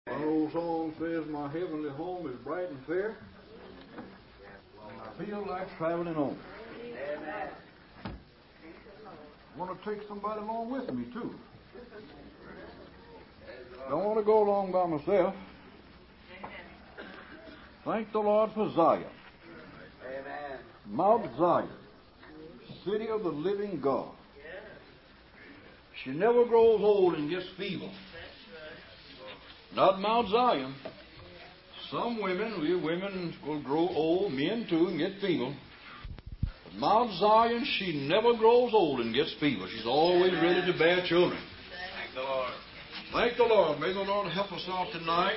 One old song says, "My heavenly home is bright and fair, and I feel like traveling on." Amen. I want to take somebody along with me, too. Don't want to go along by myself. Thank the Lord for Zion. Amen. Mount Zion, city of the living God. She never grows old and gets feeble. Not Mount Zion. Some women will grow old, men too, and get feeble. But Mount Zion, she never grows old and gets feeble. She's always ready to bear children. Thank the Lord. Thank the Lord. May the Lord help us out tonight.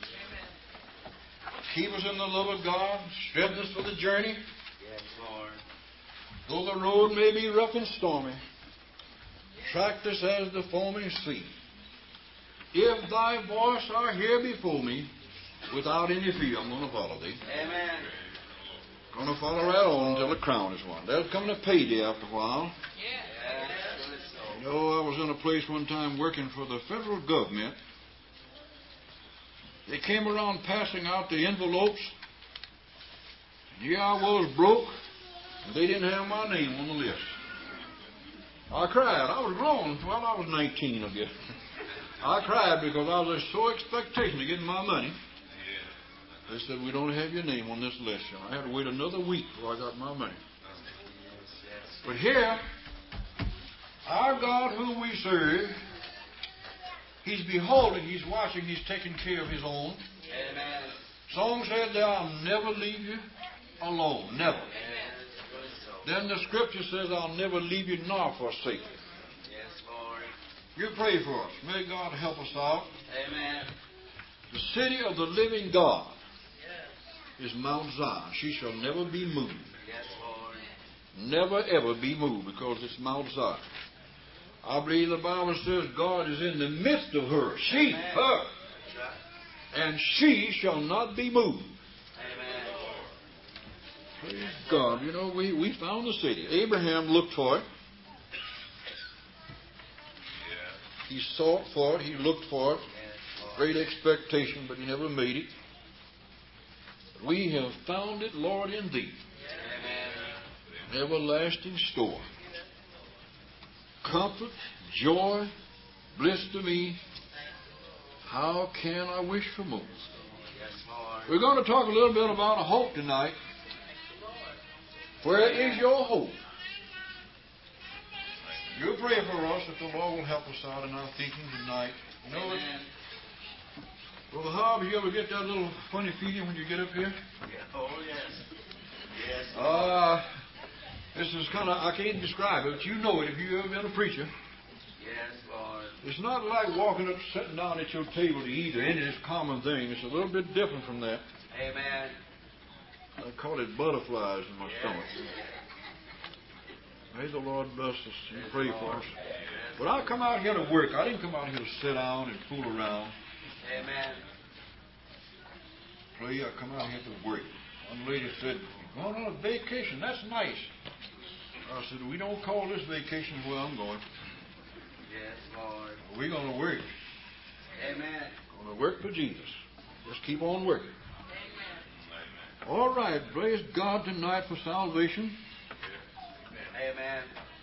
Keep us in the love of God. Strengthen us for the journey. Yes, Lord. Though the road may be rough and stormy, trackless as the foaming sea, if thy voice are here before me, without any fear, I'm going to follow thee. Amen. Going to follow right on until the crown is won. There's coming a payday after a while. Yes. You know, I was in a place one time working for the federal government. They came around passing out the envelopes. And here I was broke, and they didn't have my name on the list. I cried. I was grown. Well, I was 19, I guess. I cried because I was so expecting of getting my money. They said, "We don't have your name on this list." And I had to wait another week before I got my money. But here, our God whom we serve, He's beholding, He's watching, He's taking care of His own. Amen. Song said that I'll never leave you alone. Never. Amen. Then the scripture says, "I'll never leave you nor forsake you." Yes, Lord. You pray for us. May God help us out. Amen. The city of the living God is Mount Zion. She shall never be moved. Yes, Lord. Never ever be moved, because it's Mount Zion. I believe the Bible says God is in the midst of her. She, Amen. her. That's right. And she shall not be moved. Amen. Praise God. You know, we found the city. Abraham looked for it. He sought for it. He looked for it. Yes, Lord. Great expectation, but he never made it. We have found it, Lord, in Thee. Amen. Everlasting store. Comfort, joy, bliss to me. How can I wish for more? Yes, Lord. We're going to talk a little bit about a hope tonight. Where is your hope? You pray for us that the Lord will help us out in our thinking tonight. You know, Amen. Brother Hobbs, you ever get that little funny feeling when you get up here? Yeah. Oh, yes. Yes, Lord. This is kind of, I can't describe it, but you know it if you've ever been a preacher. Yes, Lord. It's not like walking up, sitting down at your table to eat or any of this common thing. It's a little bit different from that. Amen. I call it butterflies in my Yes. stomach. May the Lord bless us. You Yes, pray Lord. for us. Yes. But I come out here to work. I didn't come out here to sit down and fool around. Amen. Pray, I come out here to work. One lady said, "You're going on a vacation. That's nice." I said, "We don't call this vacation where I'm going. Yes, Lord. We're going to work. Amen. Going to work for Jesus. Just keep on working." All right. Praise God tonight for salvation. Amen.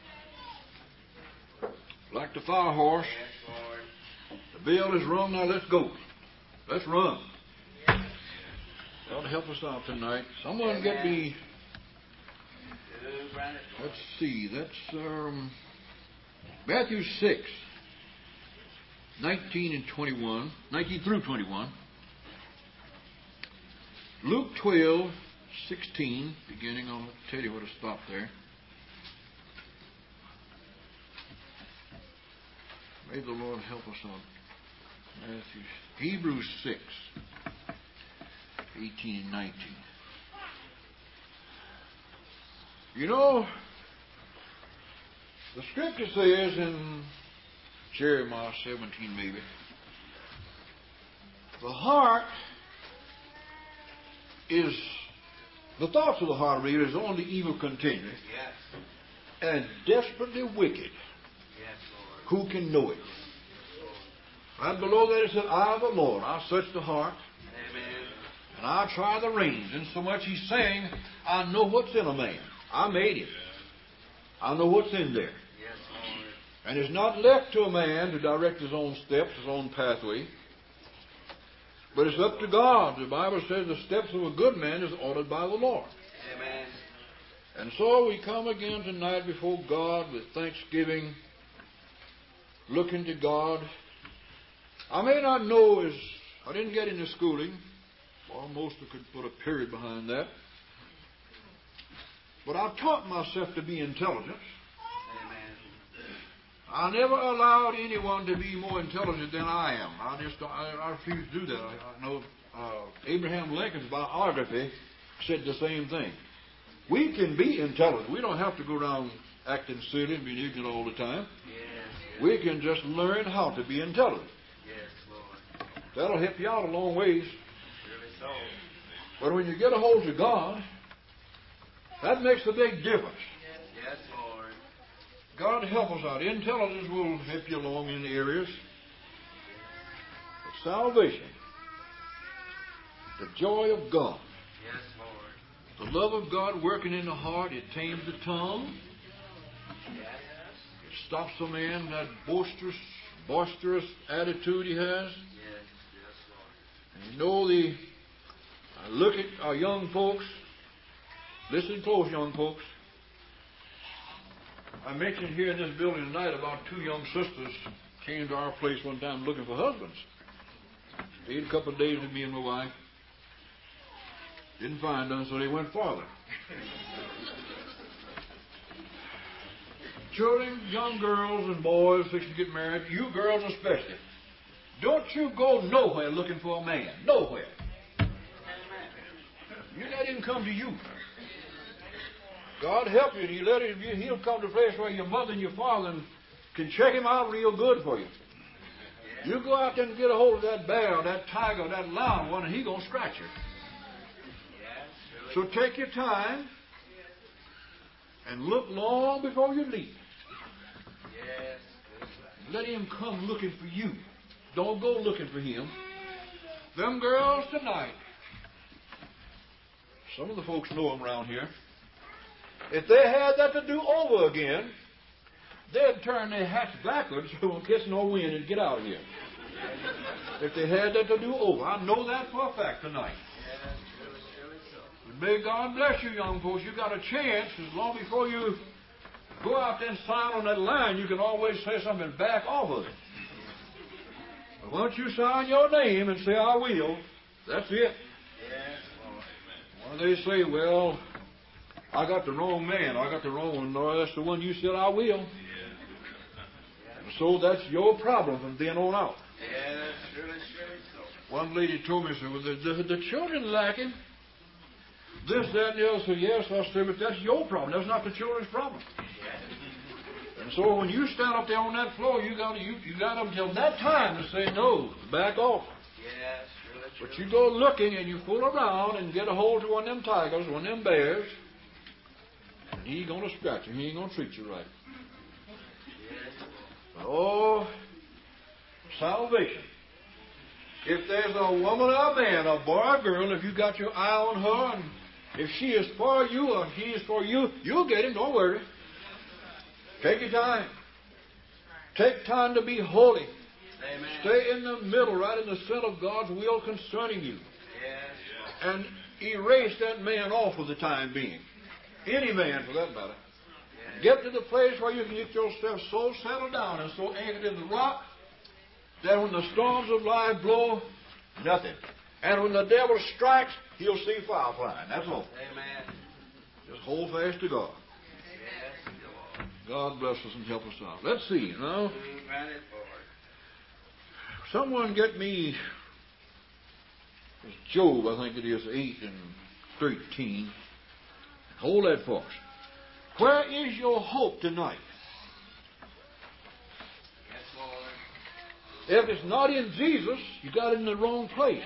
Like the fire horse, Yes, Lord. the bell is rung. Now let's go. Let's run. God help us out tonight. Someone get me. Let's see. That's Matthew 6, 19 and 21. 19 through 21. Luke 12, 16. Beginning, I'll tell you where to stop there. May the Lord help us out. Matthew, Hebrews 6, 18 and 19. You know, the scripture says in Jeremiah 17 maybe, the thoughts of the heart, reader, is only evil continually, Yes. and desperately wicked. Yes, Lord. Who can know it? Right below that it said, I, the Lord, I search the heart. Amen. And I try the reins. And so much he's saying, I know what's in a man. I made him. I know what's in there. Yes, Lord. And it's not left to a man to direct his own steps, his own pathway. But it's up to God. The Bible says the steps of a good man is ordered by the Lord. Amen. And so we come again tonight before God with thanksgiving, looking to God. I may not know I didn't get into schooling. Almost I could put a period behind that. But I've taught myself to be intelligent. Amen. I never allowed anyone to be more intelligent than I am. I refuse to do that. I know Abraham Lincoln's biography said the same thing. We can be intelligent. We don't have to go around acting silly and being ignorant all the time. Yes. We can just learn how to be intelligent. Yes, Lord. That'll help you out a long ways. Surely so. But when you get a hold of God, that makes a big difference. Yes, Lord. God help us out. Intelligence will help you along in the areas. But salvation, the joy of God, Yes, Lord. the love of God working in the heart, it tames the tongue. Yes. It stops a man that boisterous attitude he has. Yes. Yes, Lord. And you know, I look at our young folks. Listen close, young folks. I mentioned here in this building tonight about two young sisters came to our place one time looking for husbands. Stayed a couple of days with me and my wife. Didn't find none, so they went farther. Children, young girls and boys fixing to get married, you girls especially, don't you go nowhere looking for a man. Nowhere. You let him come to you. God help you. He'll come to a place where your mother and your father can check him out real good for you. You go out there and get a hold of that bear, that tiger, that lion one, and he's going to scratch you. So take your time and look long before you leap. Let him come looking for you. Don't go looking for him. Them girls tonight, some of the folks know them around here. If they had that to do over again, they'd turn their hats backwards so they won't catch no wind and get out of here. If they had that to do over. I know that for a fact tonight. And may God bless you, young folks. You got a chance. As long before you go out there and sign on that line, you can always say something and back off of it. But once you sign your name and say, I will, that's it. Or they say, well, I got the wrong man. I got the wrong one. No, that's the one you said I will. And so that's your problem from then on out. One lady told me, said, well, the children lacking this, that, and the other. So yes, I said, but that's your problem. That's not the children's problem. And so when you stand up there on that floor, you got until that time to say no, back off. But you go looking and you fool around and get a hold of one of them tigers, one of them bears, and he ain't going to scratch you. He ain't going to treat you right. Oh, salvation. If there's a woman or a man, a boy or a girl, if you got your eye on her, and if she is for you or he is for you, you'll get him. Don't worry. Take your time. Take time to be holy. Amen. Stay in the middle, right in the center of God's will concerning you. And erase that man off for the time being. Any man, for that matter. Get to the place where you can get yourself so settled down and so anchored in the rock that when the storms of life blow, nothing. And when the devil strikes, he'll see fire flying. That's all. Amen. Just hold fast to God. God bless us and help us out. Let's see, now. Someone get me Job, I think it is, 8 and 13. Hold that for us. Where is your hope tonight? If it's not in Jesus, you got it in the wrong place.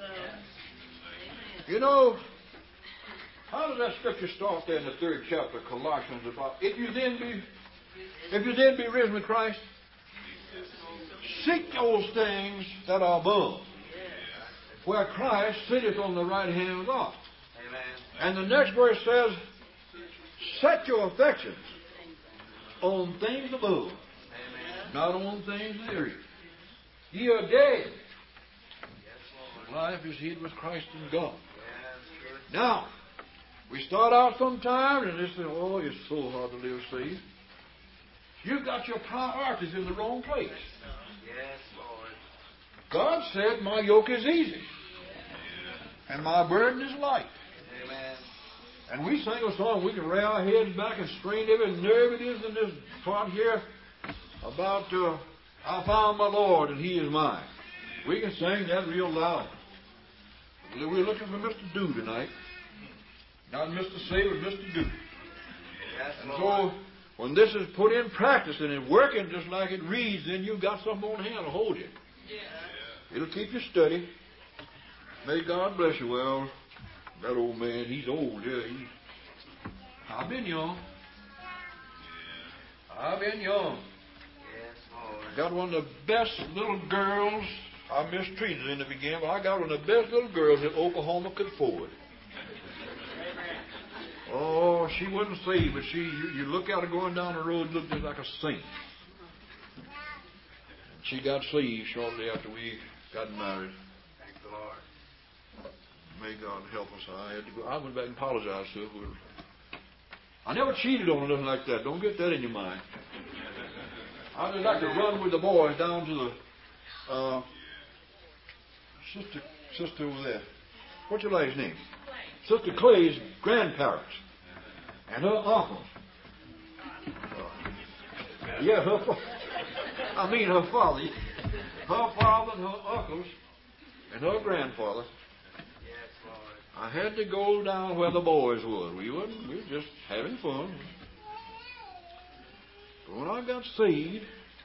You know, how does that scripture start there in the 3rd chapter of Colossians about if you then be risen with Christ? Seek those things that are above, where Christ sitteth on the right hand of God. And the next verse says, set your affections on things above, not on things of the earth. Ye are dead. Life is hid with Christ in God. Now, we start out sometimes and they say, oh, it's so hard to live saved. You've got your priorities in the wrong place. God said, my yoke is easy and my burden is light. And we sing a song, we can lay our heads back and strain every nerve it is in this part here about I found my Lord and He is mine. We can sing that real loud. We're looking for Mr. Do tonight. Not Mr. Say, but Mr. Do. And so, when this is put in practice and it's working just like it reads, then you've got something on hand to hold you. It'll keep you steady. May God bless you. Well, that old man, he's old. Yeah, I've been young. I've been young. Got one of the best little girls. I mistreated in the beginning, but I got one of the best little girls that Oklahoma could afford. Oh, she wasn't saved, but you look at her going down the road, looked just like a saint. And she got saved shortly after we got married. Thank the Lord. May God help us. I went back and apologized to her. I never cheated on her, nothing like that. Don't get that in your mind. I just like to run with the boys down to the sister over there. What's your last name? Sister Clay's grandparents and her uncles. Yeah, her father. Her father and her uncles and her grandfather. I had to go down where the boys was. We were just having fun. But when I got saved,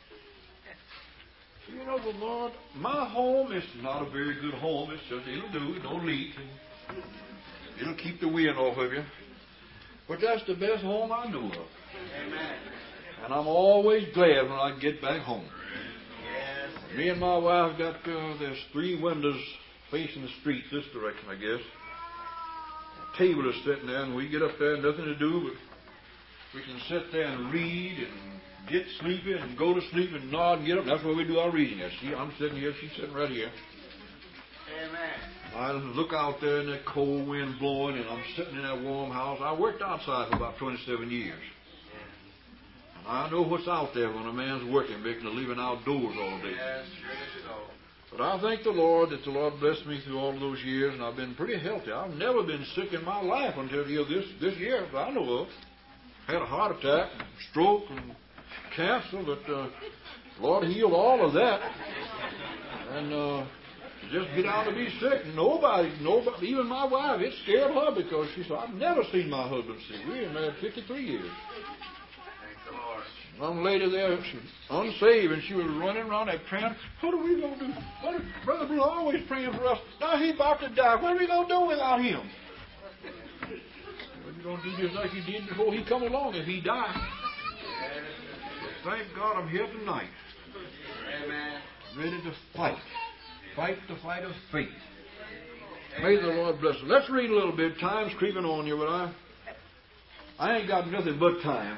you know, the Lord, my home is not a very good home. It's just, it'll do, it don't leak. It'll keep the wind off of you. But that's the best home I know of. Amen. And I'm always glad when I get back home. Yes. Me and my wife got, there's 3 windows facing the street this direction, I guess. A table is sitting there, and we get up there, nothing to do, but we can sit there and read and get sleepy and go to sleep and nod and get up. That's where we do our reading. See, I'm sitting here, she's sitting right here. Amen. I look out there in that cold wind blowing, and I'm sitting in that warm house. I worked outside for about 27 years. And I know what's out there when a man's working, making a living outdoors all day. Yes, sure so. But I thank the Lord that the Lord blessed me through all those years, and I've been pretty healthy. I've never been sick in my life until this year that I know of. Had a heart attack, stroke, and cancer, but the Lord healed all of that. And just get out to be sick. Nobody, even my wife, it scared her because she said, I've never seen my husband sick. We've been married 53 years. Thank the Lord. Some lady there, she was unsaved, and she was running around there praying, what are we going to do? Brother Blue always praying for us. Now he's about to die. What are we going to do without him? Well, you're going to do just like you did before he come along if he died. Thank God I'm here tonight. Amen. Ready to fight. Fight the fight of faith. May the Lord bless us. Let's read a little bit. Time's creeping on you, but I ain't got nothing but time.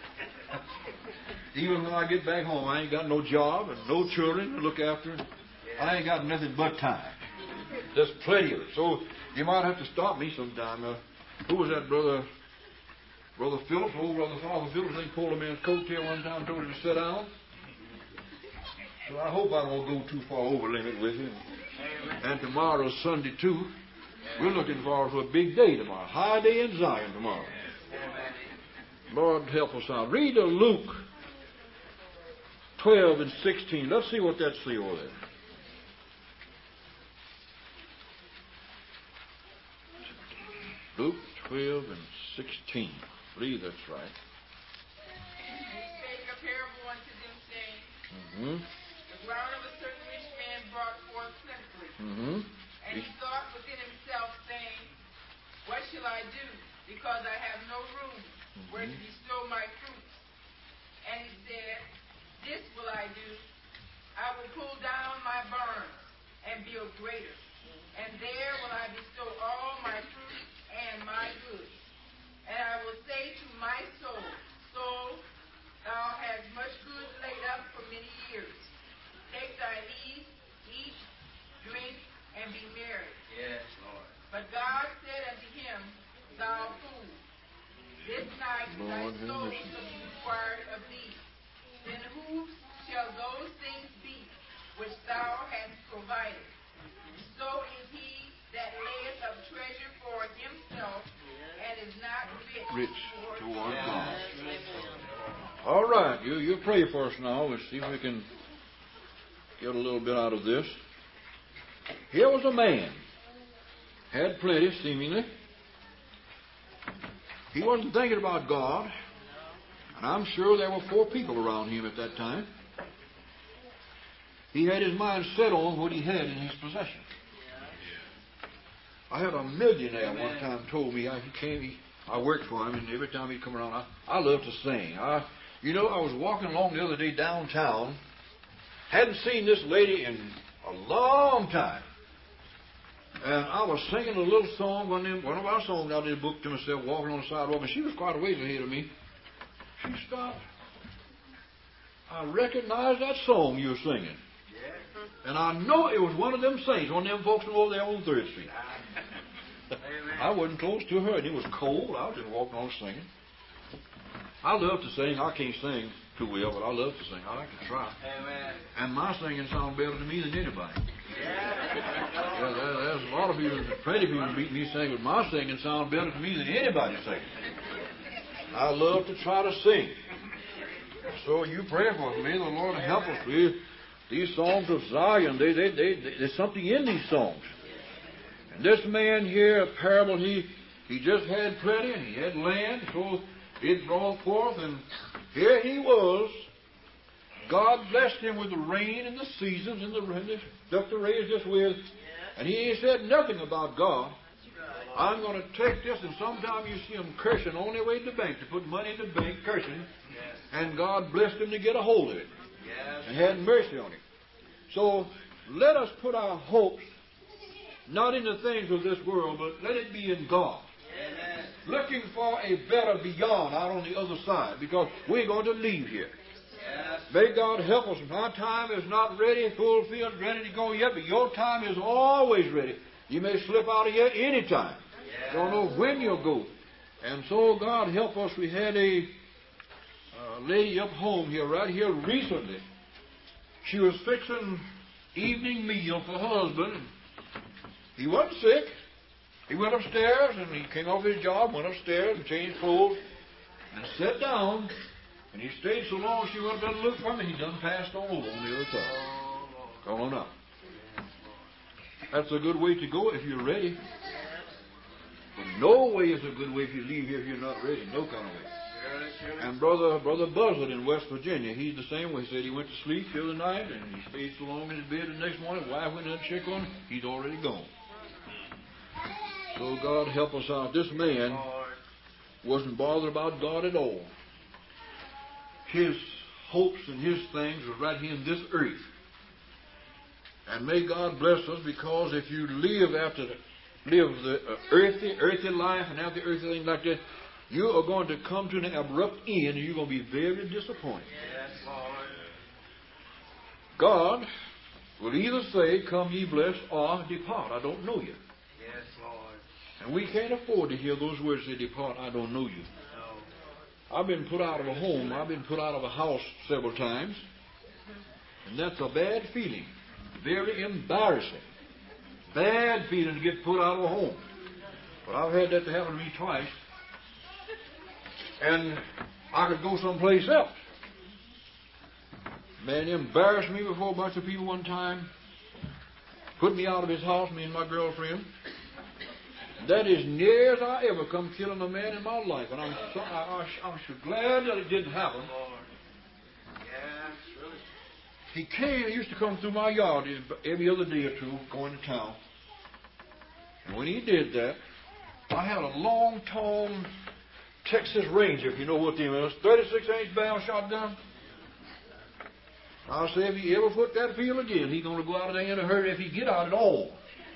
Even when I get back home, I ain't got no job and no children to look after. I ain't got nothing but time. There's plenty of it. So you might have to stop me sometime. Who was that, Brother Phillips? Old Brother Father Phillips. They pulled a man's coattail one time and told him to sit down. So I hope I don't go too far over limit with you. And tomorrow's Sunday too. We're looking forward to a big day tomorrow. High day in Zion tomorrow. Lord help us out. Read Luke 12 and 16. Let's see what that says over there. Luke 12 and 16. I believe that's right. And he spake a parable unto them, saying, The ground of a certain rich man brought forth plentifully. And he thought within himself, saying, What shall I do, because I have no room where to bestow my fruits? And he said, This will I do, I will pull down my barns and build greater. And there will I bestow all my fruit and my goods. And I will say to my soul, Soul, thou hast much goods laid up for many years. Take thine ease, eat, drink, and be merry. Yes, Lord. But God said unto him, Thou fool, this night thy soul shall be required of thee. Then whose shall those things be which thou hast provided? So is he that layeth up treasure for himself and is not rich toward God. All right, you pray for us now. Let's see if we can get a little bit out of this. Here was a man, had plenty seemingly. He wasn't thinking about God, and I'm sure there were 4 people around him at that time. He had his mind set on what he had in his possession. I had a millionaire one time told me, I worked for him, and every time he'd come around, I love to sing. I was walking along the other day downtown, hadn't seen this lady in a long time. And I was singing a little song, one of our songs out of the book to myself, walking on the sidewalk, and she was quite a ways ahead of me. She stopped. I recognized that song you were singing. And I know it was one of them saints, one of them folks from over there on 3rd Street. I wasn't close to her, and it was cold. I was just walking on singing. I love to sing. I can't sing too well, but I love to sing. I like to try. Amen. And my singing sounds better to me than anybody. There's a lot of people, plenty of people beat me singing, but my singing sounds better to me than anybody singing. I love to try to sing. So you pray for us. May the Lord help us with these songs of Zion. There's something in these songs. And this man here, a parable, he just had plenty, and he had land, so it brought forth, and here he was. God blessed him with the rain and the seasons and the stuff to raise this with. And he said nothing about God. I'm going to take this, and sometime you see him cursing on their way to the bank, to put money in the bank, cursing. And God blessed him to get a hold of it. And had mercy on him. So let us put our hopes not in the things of this world, but let it be in God. Amen. Looking for a better beyond out on the other side, because we're going to leave here. Yes. May God help us. Our time is not ready, fulfilled, ready to go yet, but your time is always ready. You may slip out of here any time. Yes. Don't know when you'll go. And so God help us. We had a lady up home here, right here recently. She was fixing evening meal for her husband. He wasn't sick. He went upstairs, and he came off his job, went upstairs and changed clothes, and sat down. And he stayed so long, she went up and looked for him, and he done passed on over on the other side. Come on up. That's a good way to go if you're ready. But no way is a good way if you leave here if you're not ready. No kind of way. And Brother Buzzard in West Virginia, he's the same way. He said he went to sleep the other night, and he stayed so long in his bed, the next morning, wife went in and checked on him, he's already gone. So God help us out. This man wasn't bothered about God at all. His hopes and his things were right here in this earth. And may God bless us, because if you live the earthly life and have the earthly things like that, you are going to come to an abrupt end, and you're going to be very disappointed. Yes, Lord. God will either say, "Come ye blessed," or "Depart, I don't know you." Yes, Lord. And we can't afford to hear those words say, "Depart, I don't know you." No. I've been put out of a home. I've been put out of a house several times. And that's a bad feeling. Very embarrassing. Bad feeling to get put out of a home. But I've had that to happen to me twice. And I could go someplace else. Man embarrassed me before a bunch of people one time. Put me out of his house, me and my girlfriend. That is near as I ever come killing a man in my life. And I'm so glad that it didn't happen. He used to come through my yard every other day or two, going to town. And when he did that, I had a long, tall Texas Ranger, if you know what they are, 36-inch barrel shotgun. I say if he ever foot that field again, he's going to go out of there in a hurry if he get out at all.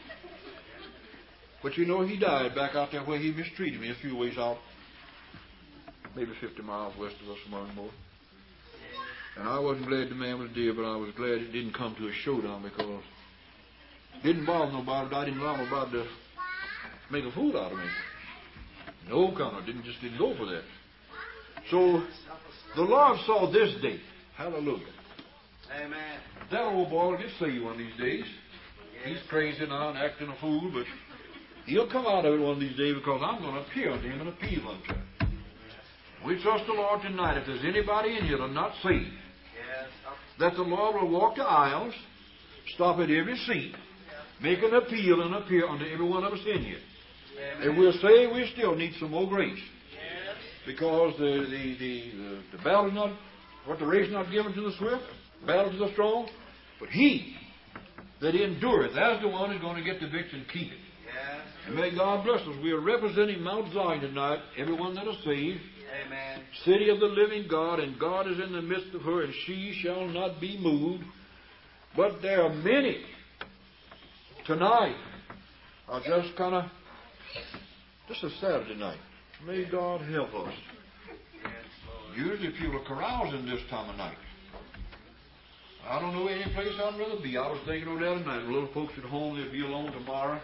But you know, he died back out there where he mistreated me a few ways out, maybe 50 miles west of us, among more. And I wasn't glad the man was dead, but I was glad it didn't come to a showdown because it didn't bother nobody. But I didn't allow nobody to make a fool out of me. No, Connor, didn't go for that. So the Lord saw this day. Hallelujah. Amen. That old boy will get saved one of these days. He's crazy now and acting a fool, but he'll come out of it one of these days because I'm going to appear unto him and appeal unto him. We trust the Lord tonight. If there's anybody in here that's not saved, that the Lord will walk the aisles, stop at every seat, make an appeal and appear unto every one of us in here. Amen. And we'll say we still need some more grace. Yes. Because the battle is not, what the race is not given to the swift, battle to the strong, but he that endureth, that's the one who's going to get the victory and keep it. Yes. And may God bless us. We are representing Mount Zion tonight, everyone that is saved. Amen. City of the living God, and God is in the midst of her, and she shall not be moved. But there are many tonight are just kind of, this is Saturday night. May God help us. Usually people are carousing this time of night. I don't know any place I'd rather be. I was thinking of that tonight. Little folks at home, they'll be alone tomorrow.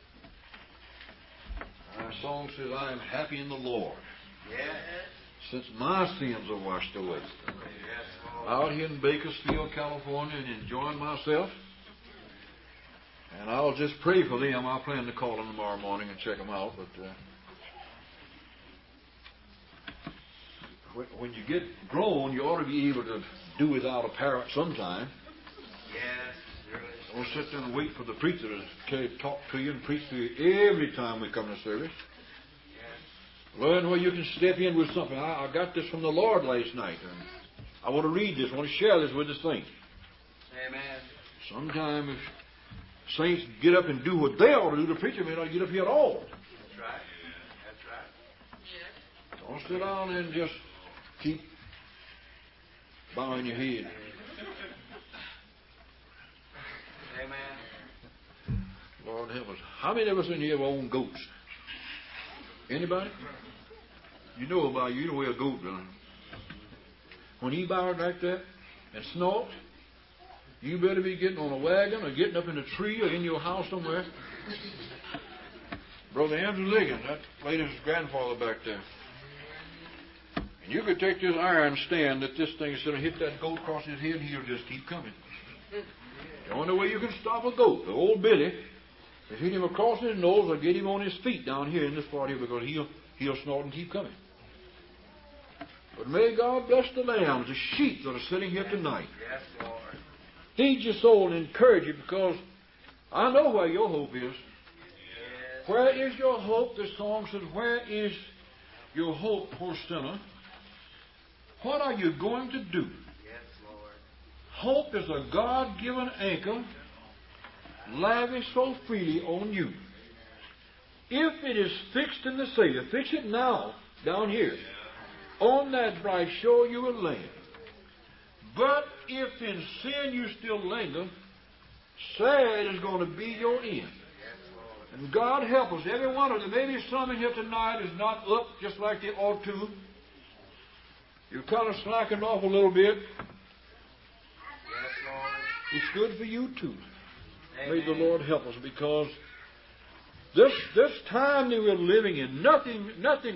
Our song says, I am happy in the Lord. Yes. Since my sins are washed away. Yes. Out here in Bakersfield, California, and enjoying myself. And I'll just pray for them. I plan to call them tomorrow morning and check them out. But when you get grown, you ought to be able to do without a parent sometime. Yes. Don't sit there and wait for the preacher to talk to you and preach to you every time we come to service. Learn where you can step in with something. I got this from the Lord last night. And I want to read this. I want to share this with the saints. Amen. Sometimes if saints get up and do what they ought to do, the preacher may not get up here at all. That's right. That's right. Don't sit down and just keep bowing your head. Amen. Lord help us. How many of us in here have owned goats? Anybody? You know about you know where a goat goes. When he bows like that and snorts, you better be getting on a wagon or getting up in a tree or in your house somewhere. Brother Andrew Liggins, that lady's grandfather back there. And you could take this iron stand that this thing is going to hit that goat across his head and he'll just keep coming. The only way you can stop a goat, the old Billy, is hit him across his nose or get him on his feet down here in this part here because he'll snort and keep coming. But may God bless the lambs, the sheep that are sitting here tonight. Yes, Lord. Feed your soul and encourage you because I know where your hope is. Yes. Where is your hope? The song says, where is your hope, poor sinner? What are you going to do? Yes, Lord. Hope is a God-given anchor lavish so freely on you. If it is fixed in the Savior, fix it now, down here. On that bright shore you will land. But if in sin you still linger, sad is going to be your end. And God help us, every one of them. Maybe some in here tonight is not up just like they ought to. You're kind of slacking off a little bit. It's good for you too. May the Lord help us, because this time that we're living in, nothing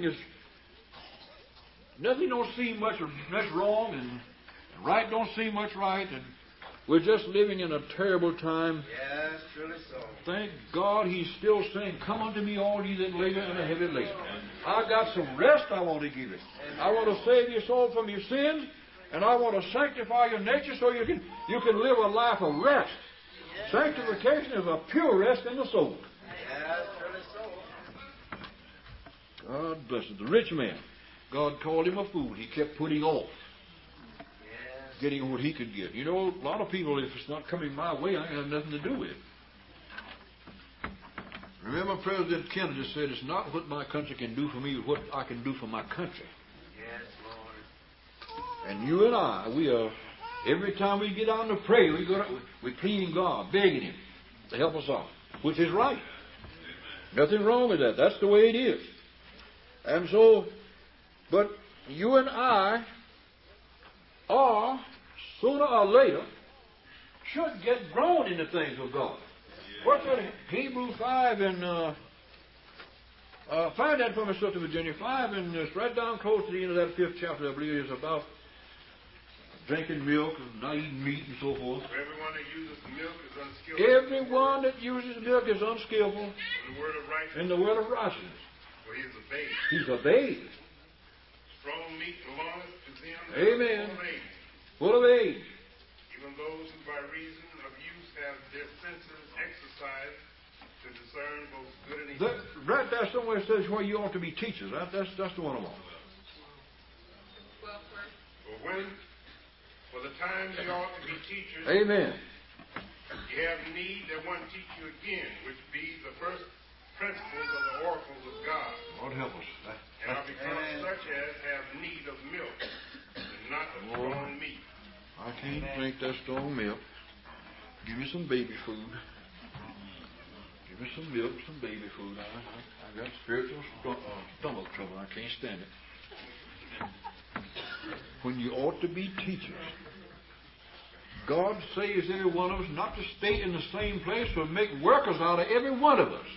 don't seem much wrong, and right don't seem much right, and we're just living in a terrible time. Yes, truly so. Thank God He's still saying, come unto me all ye that labor and are heavy laden. I got some rest I want to give you. I want to save your soul from your sins, and I want to sanctify your nature so you can live a life of rest. Sanctification is a pure rest in the soul. God bless it. The rich man, God called him a fool. He kept putting off getting what he could get. You know, a lot of people, if it's not coming my way, I have nothing to do with it. Remember, President Kennedy said, it's not what my country can do for me, but what I can do for my country. Yes, Lord. And you and I, we are Every time we get on to pray, we're pleading God, begging Him to help us out, which is right. Nothing wrong with that. That's the way it is. And so, but you and I are, sooner or later, should get grown in the things of God. What's that? Hebrews 5 and find that for me, Sister Virginia. 5 and it's right down close to the end of that 5th chapter, I believe it is, about drinking milk and not eating meat and so forth. Everyone that uses milk is unskillful. Everyone that uses milk is unskillful in the word of righteousness. For he is a babe. He's a babe. Strong meat belongeth to them Amen. full of age. Full of age. Even those who by reason of use have their senses exercised to discern both good and evil. Right there somewhere says where you ought to be teachers. Right? That's the one I want. For the time you ought to be teachers, Amen. you have need that one teach you again, which be the first principles of the oracles of God. Lord help us. And are become such as have need of milk, and not of strong meat. I can't drink that strong milk. Give me some baby food. Give me some milk, some baby food. I got spiritual stomach trouble. I can't stand it. When you ought to be teachers. God saves every one of us not to stay in the same place, but make workers out of every one of us.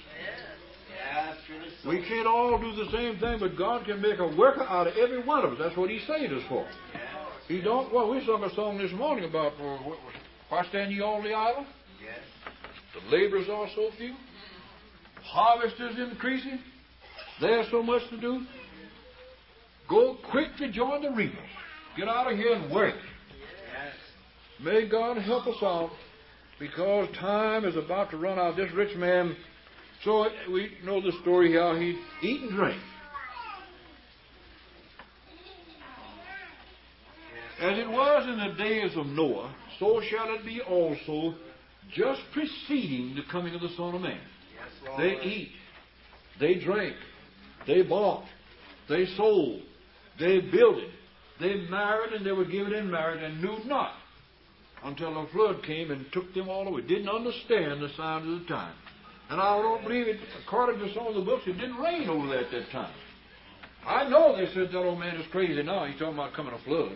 We can't all do the same thing, but God can make a worker out of every one of us. That's what He saved us for. He don't. Well, we sung a song this morning about why stand ye all the idle? Yes. The laborers are so few. Harvest is increasing. There's so much to do. Go quick to join the reapers. Get out of here and work. Yes. May God help us out, because time is about to run out. This rich man, so we know the story how he eat and drink. As it was in the days of Noah, so shall it be also just preceding the coming of the Son of Man. Yes, Lord. They eat, they drank, they bought, they sold, they builded, they married, and they were given in marriage, and knew not until a flood came and took them all away. Didn't understand the signs of the time. And I don't believe it, according to some of the books, it didn't rain over there at that time. I know they said that old man is crazy now. He's talking about coming a flood.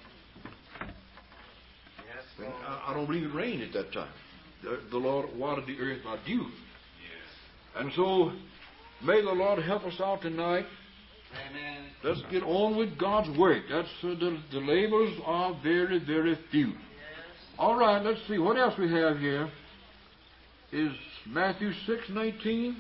Yes, Lord. I don't believe it rained at that time. The Lord watered the earth by dew. And so, may the Lord help us out tonight. Amen. Let's get on with God's work. That's the laborers are very, very few. Yes. All right, let's see. What else we have here is Matthew 6:19.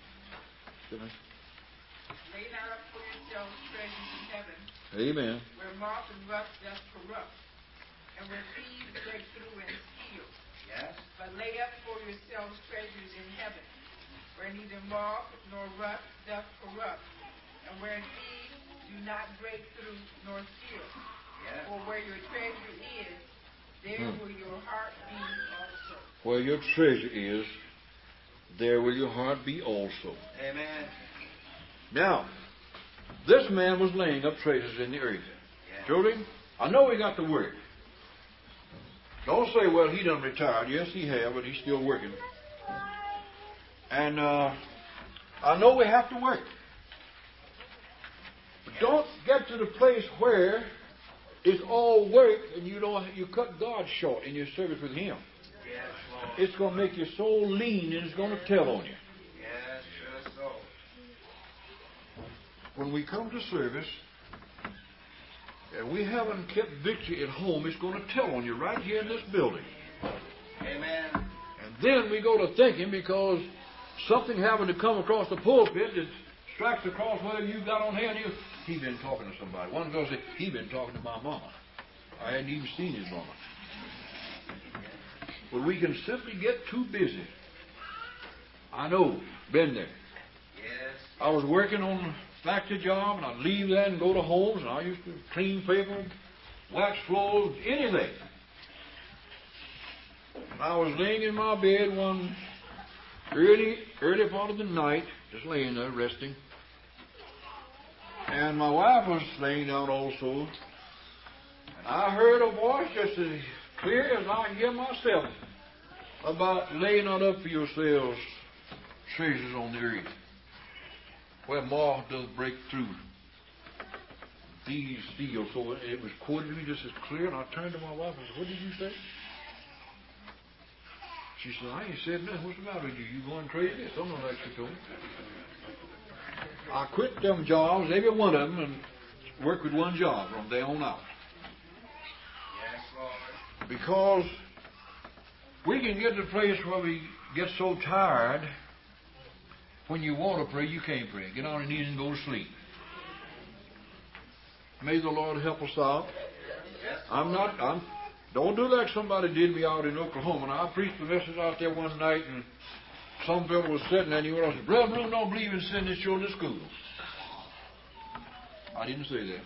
Lay not up for yourselves treasures in heaven, Amen. where moth and rust doth corrupt, and where thieves break through and steal. Yes. But lay up for yourselves treasures in heaven, where neither moth nor rust doth corrupt, and where thieves do not break through nor steal. Yes. For where your treasure is, there will your heart be also. Where your treasure is, there will your heart be also. Amen. Now, this man was laying up treasures in the earth. Yes. Children, I know we got to work. Don't say, well, he done retired. Yes, he have, but he's still working. And I know we have to work. But don't get to the place where it's all work and you cut God short in your service with Him. Yes, Lord. It's going to make your soul lean and it's going to tell on you. Yes, sure so. When we come to service and we haven't kept victory at home, it's going to tell on you right here in this building. Amen. And then we go to thinking because something happened to come across the pulpit that strikes across whether you got on hand. He been talking to somebody. One girl said, he been talking to my mama. I hadn't even seen his mama. But we can simply get too busy. I know, been there. Yes. I was working on a factory job, and I'd leave that and go to homes, and I used to clean paper, wax floors, anything. And I was laying in my bed one early part of the night, just laying there resting. And my wife was laying down also. I heard a voice just as clear as I hear myself about laying not up for yourselves treasures on the earth, where moth does break through, thieves steal. So it was quoted to me just as clear, and I turned to my wife and said, "What did you say?" She said, "I ain't said nothing. What's the matter with you? You going crazy?" Something like she told me. I quit them jobs, every one of them, and worked with one job from there on out. Yes, Lord. Because we can get to the place where we get so tired, when you want to pray, you can't pray. Get on your knees and go to sleep. May the Lord help us out. Don't do like somebody did me out in Oklahoma. Now, I preached the message out there one night, and some fellow was sitting there, and he said, "Brother Bloom don't believe in sending his children to school." I didn't say that.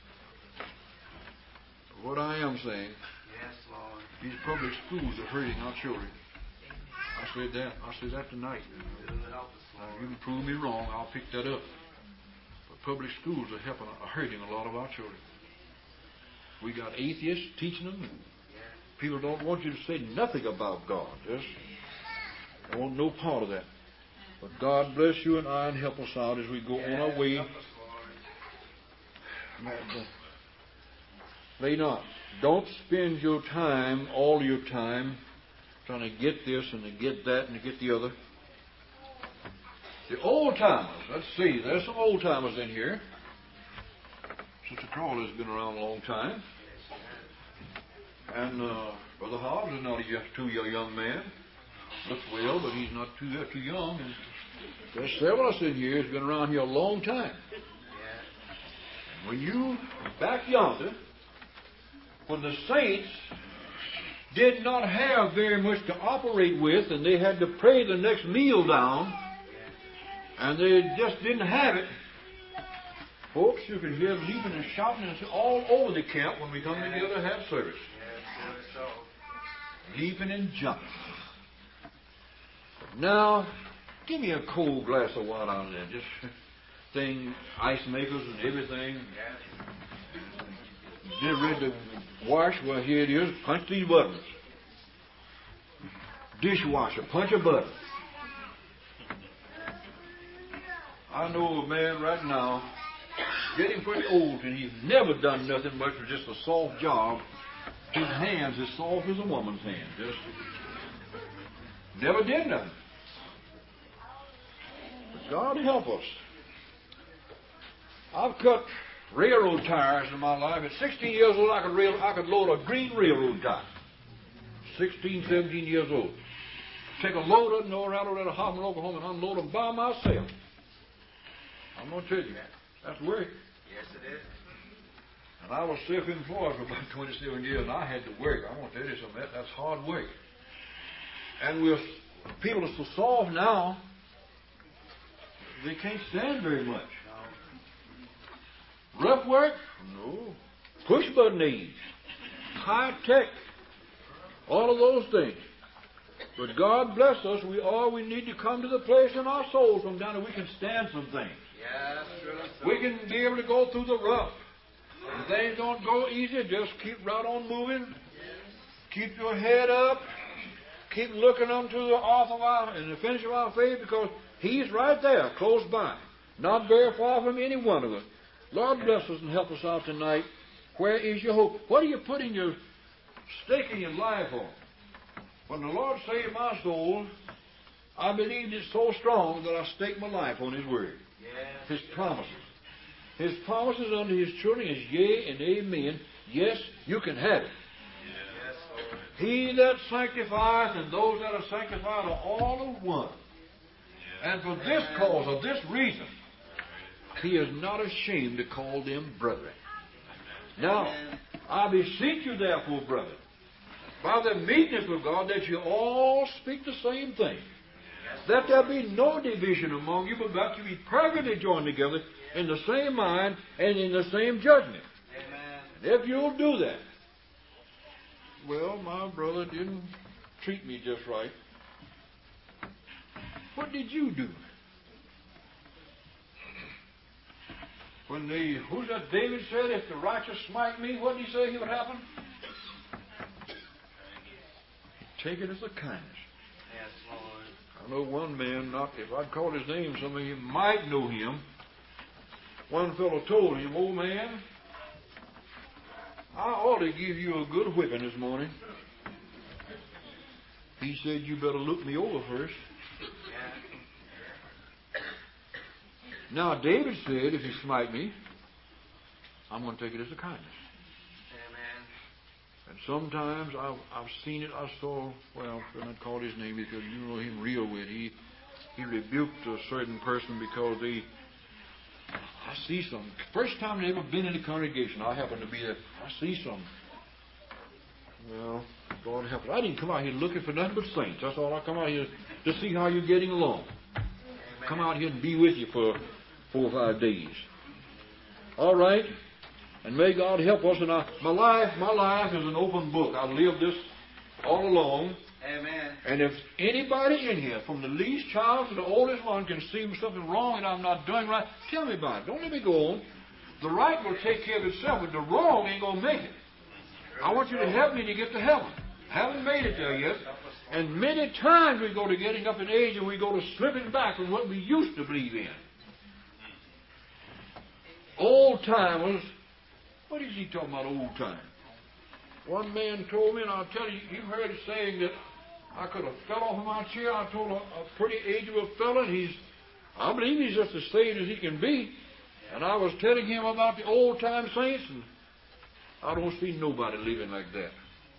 But what I am saying, Yes, Lord. these public schools are hurting our children. I said that tonight. Help us, Now, Lord. if you can prove me wrong, I'll pick that up. But public schools are hurting a lot of our children. We got atheists teaching them. People don't want you to say nothing about God. Just don't want no part of that. But God bless you and I and help us out as we go on our way. Help us, Lord. Lay not. Don't spend your time, all your time, trying to get this and to get that and to get the other. The old timers, let's see, there's some old timers in here. Sister Crawley's been around a long time. And Brother Hobbs is not too young man. Looks well, but he's not too young. And there's several of us in here who's been around here a long time. And when you back yonder, when the saints did not have very much to operate with, and they had to pray the next meal down, and they just didn't have it, folks, you could hear leaping and shouting and all over the camp when we come together to have service. Leaping and jumping. Now, give me a cold glass of water out there. Just ice makers and everything. Get ready to wash. Well, here it is. Punch these buttons. Dishwasher. Punch a button. I know a man right now, getting pretty old, and he's never done nothing much with just a soft job. His hands as soft as a woman's hand. Just never did nothing. But God help us. I've cut railroad tires in my life. At 16 years old, I could load a green railroad tire. 16, 17 years old. Take a load of them, go around to Hoffman, Oklahoma, and unload them by myself. I'm going to tell you, that's work. Yes, it is. And I was self-employed for about 27 years, and I had to work. I want to tell you something, that's hard work. And people are so soft now, they can't stand very much. Rough work? No. Push-button age. High-tech. All of those things. But God bless us, we need to come to the place in our souls sometime that we can stand some things. Yes, sure. We can be able to go through the rough. And things don't go easy. Just keep right on moving. Keep your head up. Keep looking unto the author and the finisher of our faith, because He's right there, close by. Not very far from any one of us. Lord bless us and help us out tonight. Where is your hope? What are you putting your stake in your life on? When the Lord saved my soul, I believed it so strong that I staked my life on His Word. His promises. His promises unto His children is yea and amen. Yes, you can have it. He that sanctifieth and those that are sanctified are all of one. And for this cause, or this reason, He is not ashamed to call them brethren. Now, I beseech you therefore, brethren, by the meekness of God, that you all speak the same thing. That there be no division among you, but that you be perfectly joined together in the same mind and in the same judgment. Amen. If you'll do that, well, my brother didn't treat me just right. What did you do? who's that David said, if the righteous smite me, what did he say would happen? Take it as a kindness. Yes, Lord. I know one man, not if I'd call his name, some of you might know him. One fellow told him, old man, I ought to give you a good whipping this morning. He said, you better look me over first. Yeah. Now, David said, if you smite me, I'm going to take it as a kindness. Amen. And sometimes I've seen it. I saw, well, I'm not call his name because you know him real well. He rebuked a certain person because I see some. First time they ever been in the congregation, I happened to be there. I see some. Well, God help us. I didn't come out here looking for nothing but saints. That's all. I come out here to see how you're getting along. Amen. Come out here and be with you for 4 or 5 days. All right? And may God help us. And my life is an open book. I've lived this all along. Amen. And if anybody in here, from the least child to the oldest one, can see something wrong and I'm not doing right, tell me about it. Don't let me go on. The right will take care of itself, but the wrong ain't going to make it. I want you to help me to get to heaven. Haven't made it there yet. And many times we go to getting up in age and we go to slipping back from what we used to believe in. Old timers. What is he talking about, old time? One man told me, and I'll tell you, you've heard it saying that I could have fell off of my chair. I told a pretty ageable fellow, and I believe he's just as saved as he can be. And I was telling him about the old time saints, and I don't see nobody living like that.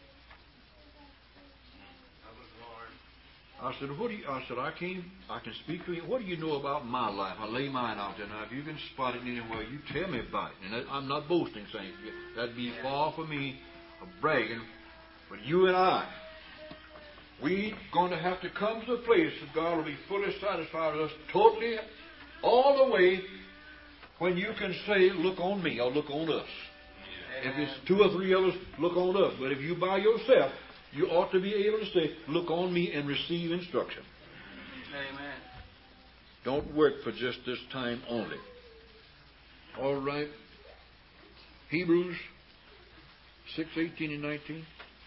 I said, I can speak to you. What do you know about my life? I lay mine out there. Now, if you can spot it anywhere, you tell me about it. And I'm not boasting, saints. That'd be far from me of bragging. But you and I, we're going to have to come to a place that God will be fully satisfied with us totally, all the way, when you can say, look on me, or look on us. If it's 2 or 3 of us, look on us. But if you by yourself, you ought to be able to say, look on me and receive instruction. Amen. Don't work for just this time only. All right. Hebrews 6:18 and 19.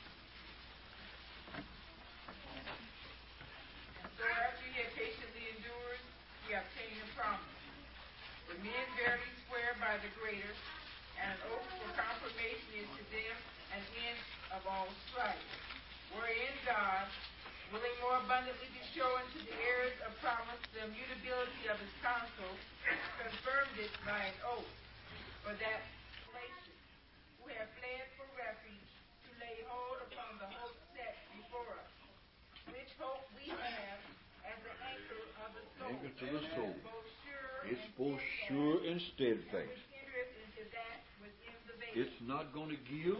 So after he had patiently endured, he obtained a promise. The men verily swear by the greater, and an oath for confirmation is to them an end of all strife. Wherein God, willing more abundantly to show unto the heirs of promise the immutability of his counsel, confirmed it by an oath, for that places who have fled for refuge to lay hold upon the hope set before us, which hope we have as the anchor of the soul. Anchor to the soul. Both sure It's and both steadfast, sure and steadfast. which entereth into that within the veil. It's not going to give.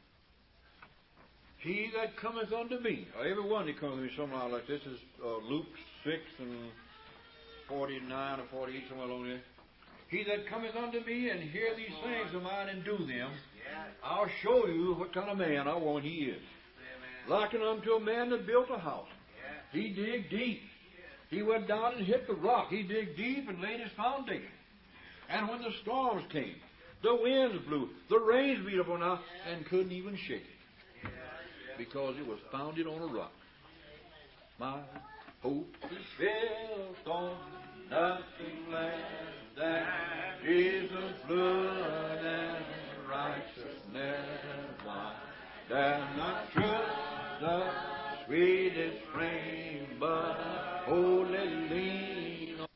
He that cometh unto me, every one that comes to me, somehow like this is Luke 6 and 49 or 48, somewhere along there. He that cometh unto me and hear these sayings of mine and do them, I'll show you what kind of man or woman he is. Liken unto a man that built a house. He digged deep. He went down and hit the rock. He digged deep and laid his foundation. And when the storms came, the winds blew, the rains beat upon it, and couldn't even shake it. Because it was founded on a rock. My hope is built on nothing less than Jesus' blood and righteousness, and why does not trust the sweetest frame, but wholly lean on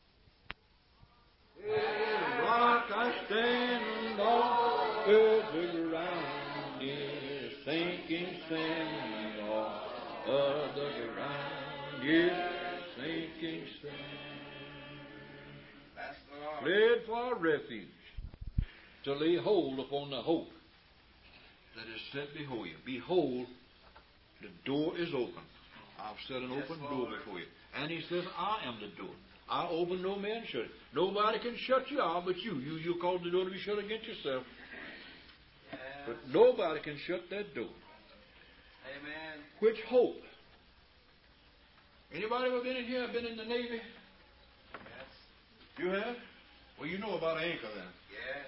the rock I stand on, earthly ground is sinking sand, all the ground is sinking sand. Fled for refuge, to lay hold upon the hope that is set before you. Behold, the door is open. I've set an open door before you. And he says, I am the door. I open, no man shut it. Nobody can shut you out but you. You caused the door to be shut against yourself. But nobody can shut that door. Amen. Which hope? Anybody ever been in here, been in the Navy? Yes. You have? Well, you know about an anchor then. Yes.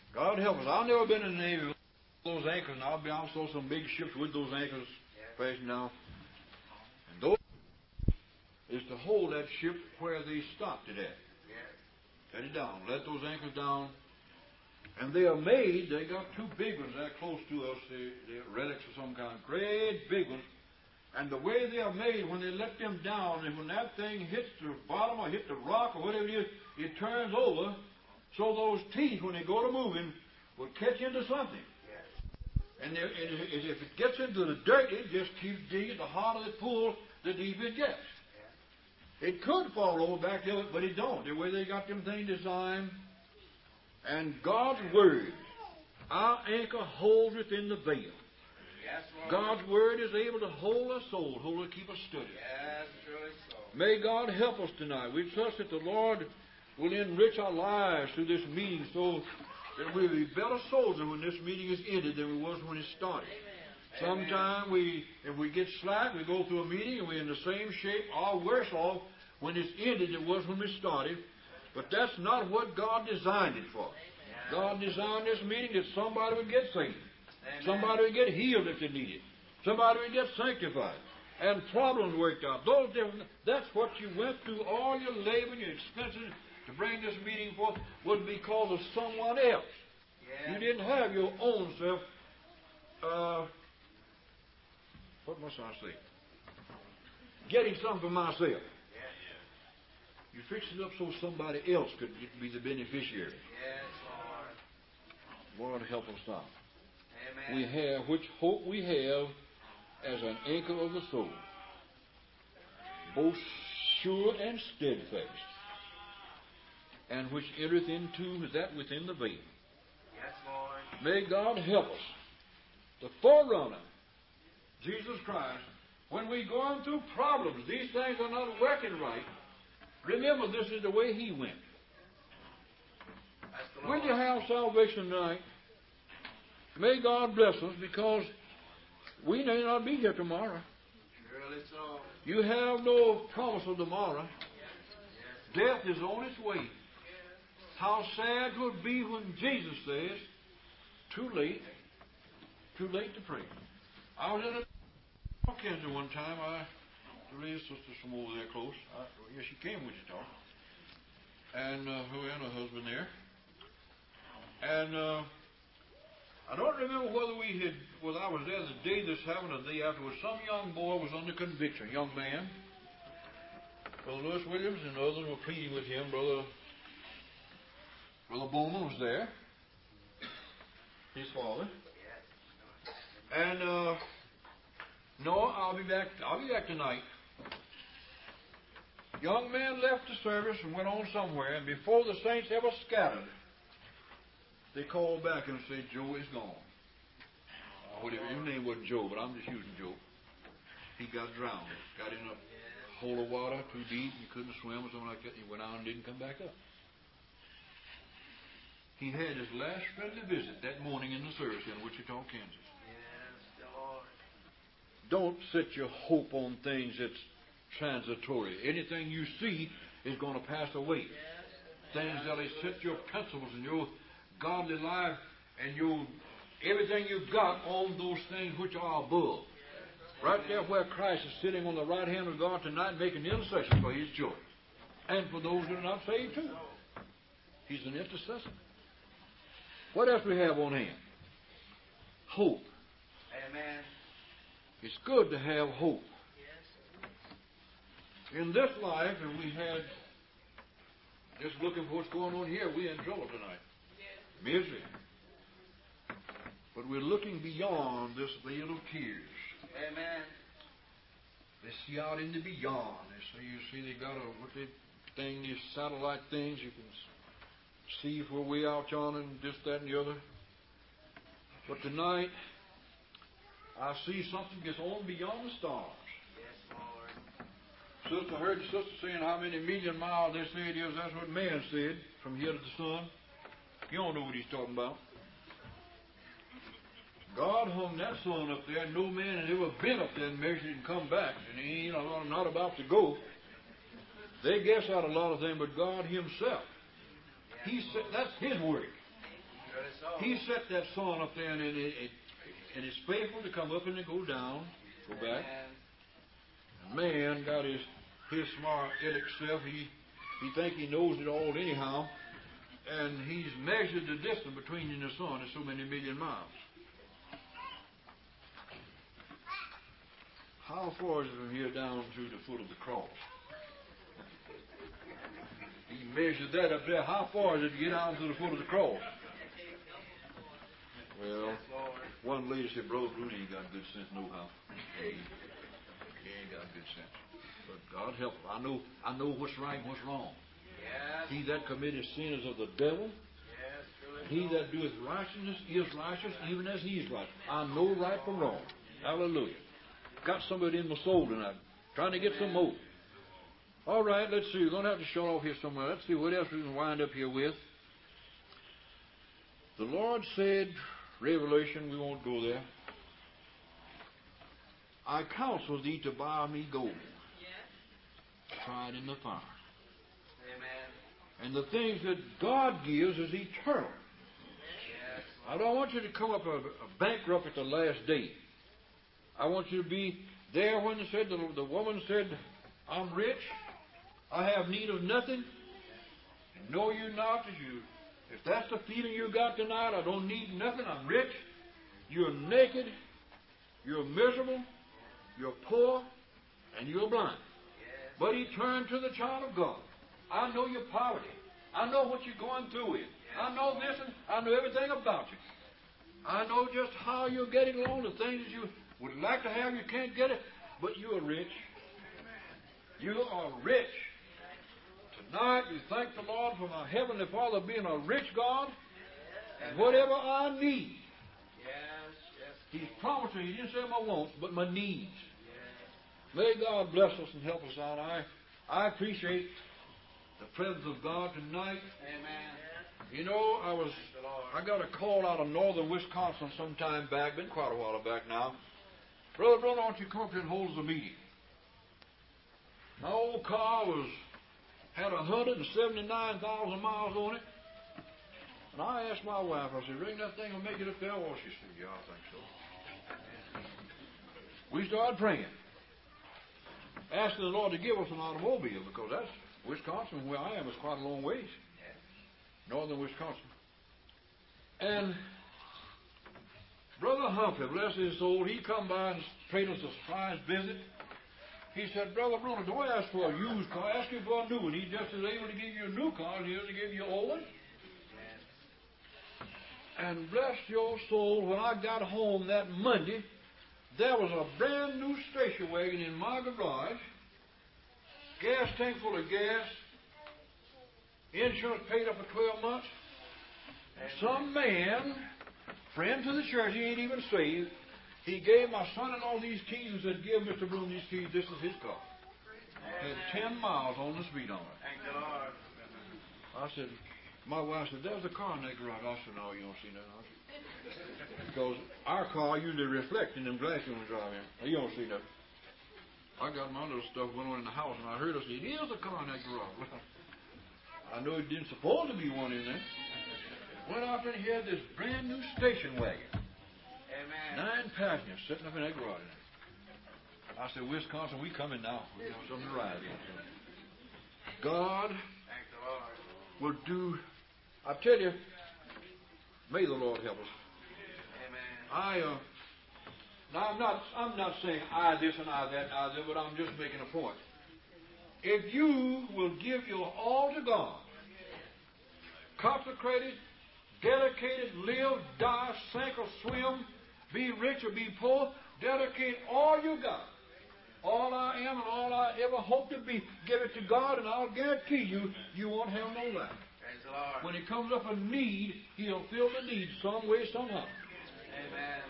God help us. I've never been in the Navy with those anchors, and I saw some big ships with those anchors fastened down. And those is to hold that ship where they stopped it at. Set it down. Let those anchors down. And they are made, they got two big ones that close to us. They're relics of some kind. Great big ones. And the way they are made, when they let them down, and when that thing hits the bottom or hits the rock or whatever it is, it turns over. So those teeth, when they go to moving, will catch into something. And if it gets into the dirt, it just keeps digging. The harder it pulls, the deeper it gets. It could fall over back there, but it don't. The way they got them things designed. And God's Word, our anchor holds within the veil. Yes, Lord. God's Word is able to hold our soul, hold it, keep us steady. Yes, surely so. May God help us tonight. We trust that the Lord will enrich our lives through this meeting so that we'll be better soldiers when this meeting is ended than we was when it started. Sometimes if we get slack, we go through a meeting and we're in the same shape or worse off when it's ended than it was when we started. But that's not what God designed it for. God designed this meeting that somebody would get saved. Somebody would get healed if they need it. Somebody would get sanctified. And problems worked out. That's what you went through. All your labor and your expenses to bring this meeting forth was because of someone else. You didn't have your own self. What must I say? Getting something for myself. You fixed it up so somebody else could be the beneficiary. Yes, Lord. Lord, help us now. Amen. We have, which hope we have as an anchor of the soul, both sure and steadfast, and which entereth into that within the veil. Yes, Lord. May God help us. The forerunner, Jesus Christ, when we're going through problems, these things are not working right. Remember, this is the way He went. When you have salvation tonight, may God bless us because we may not be here tomorrow. Surely so. You have no promise of tomorrow. Death is on its way. How sad it would be when Jesus says, too late to pray. I was in a Kansas one time. The Ray's sister from over there close. She came with Wichita. And her and her husband there. And I don't remember whether I was there the day this happened or the day afterwards. Some young boy was under conviction, young man. Brother Lewis Williams and others were pleading with him. Brother Bowman was there, his father. And no, I'll be back tonight. Young man left the service and went on somewhere, and before the saints ever scattered, they called back and said, Joe is gone. His name wasn't Joe, but I'm just using Joe. He got drowned. Got in a hole of water too deep. He couldn't swim or something like that. He went out and didn't come back up. He had his last friendly visit that morning in the service in Wichita, Kansas. Yes, Lord. Don't set your hope on things that's transitory. Anything you see is going to pass away. Things that set your principles and your godly life and your everything you've got on those things which are above. Right there where Christ is sitting on the right hand of God tonight making intercession for His children. And for those who are not saved too. He's an intercessor. What else we have on hand? Hope. Amen. It's good to have hope. In this life, if we had just looking for what's going on here, we're in trouble tonight. Misery. But we're looking beyond this veil of tears. Amen. They see out in the beyond. You see they got these satellite things. You can see where we out yonder and this, that, and the other. But tonight, I see something gets on beyond the stars. Yes, Lord. Sister, I heard the sister saying how many million miles they say it is. That's what man said, from here to the sun. You don't know what he's talking about. God hung that sun up there, and no man had ever been up there and measured it and come back. And he ain't not about to go. They guess out a lot of things, but God Himself, He said that's His work. Really so. He set that sun up there, and it's faithful to come up and to go down, go back. Man got his smart aleck self. He think he knows it all anyhow, and he's measured the distance between you and the sun is so many million miles. How far is it from here down to the foot of the cross? He measured that up there. How far is it to get down to the foot of the cross? Well, one lady said, Brother Bruce ain't got good sense no how. He ain't got good sense. But God help him. I know what's right and what's wrong. Yes. He that committeth sin is of the devil. Yes, really He so. that doeth righteousness is righteous, even as he is righteous. I know right from wrong. Hallelujah. Got somebody in my soul tonight. Trying to get some more. All right, let's see. We're going to have to shut off here somewhere. Let's see what else we can wind up here with. The Lord said, Revelation, we won't go there. I counsel thee to buy me gold. Tried in the fire. Amen. And the things that God gives is eternal. Yes. I don't want you to come up a bankrupt at the last day. I want you to be there when the woman said, I'm rich, I have need of nothing. And know you not that if that's the feeling you got tonight, I don't need nothing, I'm rich. You're naked, you're miserable, you're poor, and you're blind. Yes. But he turned to the child of God. I know your poverty. I know what you're going through with. I know this and I know everything about you. I know just how you're getting along, the things that you would like to have, you can't get it, but you are rich. You are rich. Tonight, you thank the Lord for my Heavenly Father being a rich God, and whatever I need, He's promising. He didn't say my wants, but my needs. May God bless us and help us out. I appreciate the presence of God tonight. Amen. You know, I got a call out of northern Wisconsin some time back, been quite a while back now. Brother, why don't you come up here and hold us a meeting? My old car had 179,000 miles on it. And I asked my wife, I said, Ring, that thing will make it up there? Well, she said, yeah, I think so. We started praying. Asking the Lord to give us an automobile, because that's Wisconsin, where I am, is quite a long ways. Northern Wisconsin. And Brother Humphrey, bless his soul, he come by and paid us a surprise visit. He said, Brother Bruno, don't ask for a used car, ask him for a new one. He's just as able to give you a new car as he is to give you an old one. And bless your soul, when I got home that Monday, there was a brand new station wagon in my garage, gas tank full of gas, insurance paid up for 12 months. And some man, friend to the church, he ain't even saved, he gave my son-in-law these keys and said, give Mr. Bloom these keys, this is his car. Had 10 miles on the speedometer. Thank the Lord. I said, my wife said, there's a car in that garage. I said, no, you don't see nothing. Because our car usually reflects in them glasses when we drive in. You don't see nothing. I got my little stuff going on in the house, and I heard her say, it is a car in that garage. I know it didn't supposed to be one in there. Went out there and he had this brand new station wagon. Amen. 9 passengers sitting up in that garage. I said, Wisconsin, we coming now. We got something to ride in. God Thank the Lord. will do. I tell you, may the Lord help us. Amen. Now I'm not saying I this and I that, but I'm just making a point. If you will give your all to God, consecrated, dedicated, live, die, sink or swim, be rich or be poor, dedicate all you got, all I am and all I ever hope to be, give it to God, and I'll guarantee you, you won't have no lack. Praise the Lord. When it comes up a need, He'll fill the need some way, somehow. Amen.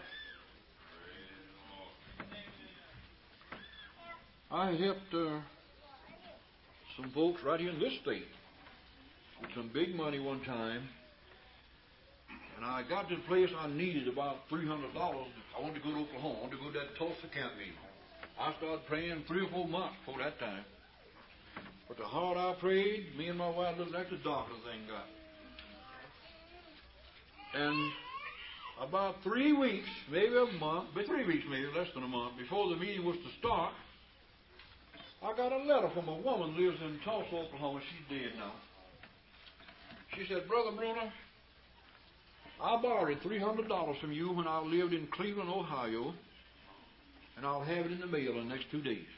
I helped some folks right here in this state with some big money one time, and I got to the place I needed about $300. I wanted to go to Oklahoma. I wanted to go to that Tulsa camp meeting. I started praying 3 or 4 months before that time. But the harder I prayed, me and my wife looked like the darker thing got. And about 3 weeks, maybe a month, but 3 weeks maybe, less than a month, before the meeting was to start, I got a letter from a woman who lives in Tulsa, Oklahoma. She's dead now. She said, Brother Bruner, I borrowed $300 from you when I lived in Cleveland, Ohio, and I'll have it in the mail in the next 2 days.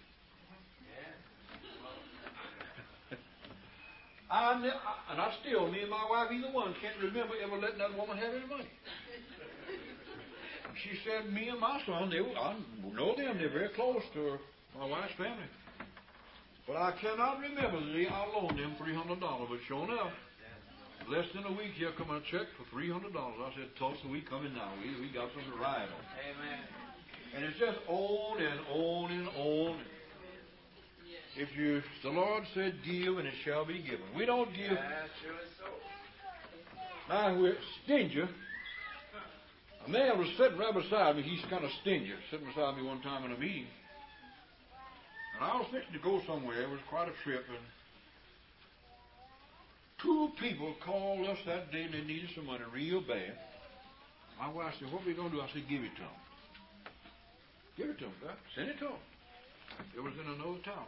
And I still, me and my wife, either one, can't remember ever letting that woman have any money. She said, me and my son, I know them, they're very close to my wife's family. But I cannot remember the day I loaned them $300. But sure enough, less than a week, here come a check for $300. I said, Tulsa, we coming now. We got something to ride on. Amen. And it's just on and on and on. If the Lord said, give, and it shall be given. We don't give. Yeah, sure is so. Now, we're stingy. A man was sitting right beside me. He's kind of stingy. Sitting beside me one time in a meeting. And I was fixing to go somewhere. It was quite a trip. And 2 people called us that day and they needed some money real bad. My wife said, what are we going to do? I said, give it to them. Give it to them, God. Send it to them. It was in another town.